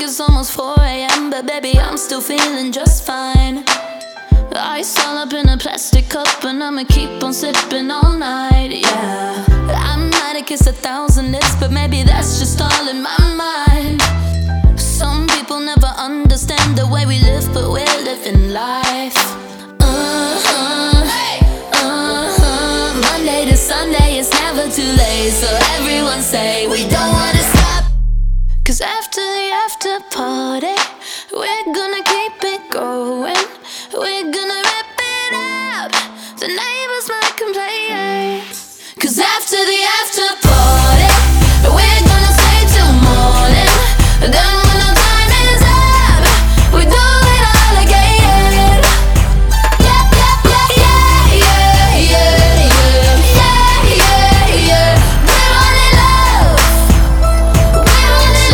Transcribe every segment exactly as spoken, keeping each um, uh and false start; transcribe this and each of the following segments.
it's almost four a m, but baby, I'm still feeling just fine. Ice all up in a plastic cup, and I'ma keep on sipping all night, yeah. I might have kissed a thousand lips, but maybe that's just all in my mind. Some people never understand the way we live, but we're living life. Uh-huh, uh-huh. Monday to Sunday, it's never too late, so everyone say we don't wanna stop. Cause after the after party, we're gonna keep it going. We're gonna rip it up, the neighbors might complain. Cause after the after party, we're gonna stay till morning. Then when the time is up, we do it all again. Yeah, yeah, yeah, yeah, yeah, yeah, yeah, yeah, yeah. We're running love, we're running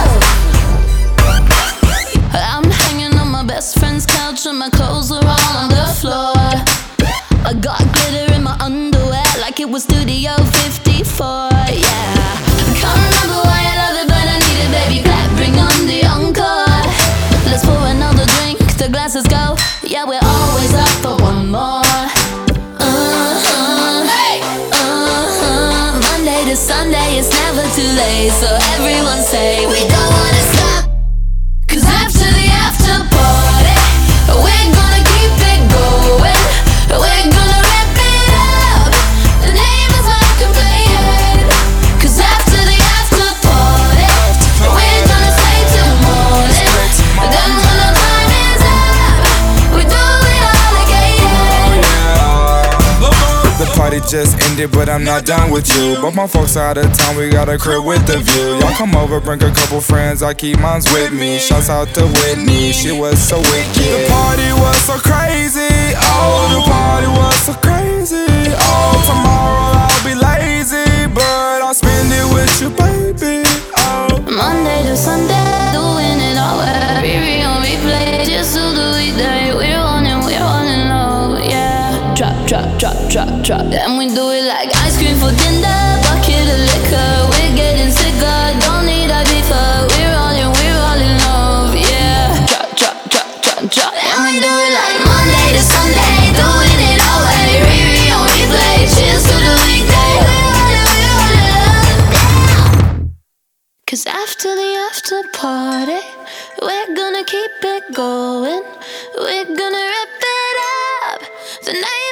love. I'm hanging on my best friend's couch and my clothes are all on the floor. I got glitter in my underwear like it was Studio fifty-four, yeah. I can't remember why I love it, but I need it, baby. Clap, bring on the encore. Let's pour another drink, the glasses go. Yeah, we're always up for one more. Uh-huh, uh-huh. Monday to Sunday, it's never too late, so everyone say we don't wanna stop. Cause after the after party, we're gonna keep it going. We're gonna rip it up, the neighbors might complain. Cause after the after party, we're gonna stay till morning. Then when the time is up, we do it all again. The party just ended, but I'm not done with you. Both my folks out of town, we got a crib with the view. Y'all come over, bring a couple friends, I keep mines with me. Shouts out to Whitney, she was so wicked. The party was so crazy, oh, the party was so crazy. Oh, tomorrow I'll be lazy, but I'll spend it with you, baby. Oh, Monday to Sunday, doing it all. Riri on replay, just to the weekday. We're on and we're on and low, yeah. Drop, drop, drop, drop, drop. And we do it like ice cream for dinner, bucket of liquor. We're getting sicker, don't need a beefer. We're all in, we're all in love, yeah. Drop, drop, drop, drop, drop. And we do it like Monday to Sunday, doing it all way. Riri on replay, cheers to the weekday. We're all in, we're all in love, yeah. Cause after the after party, we're gonna keep it going. We're gonna rip it up, the night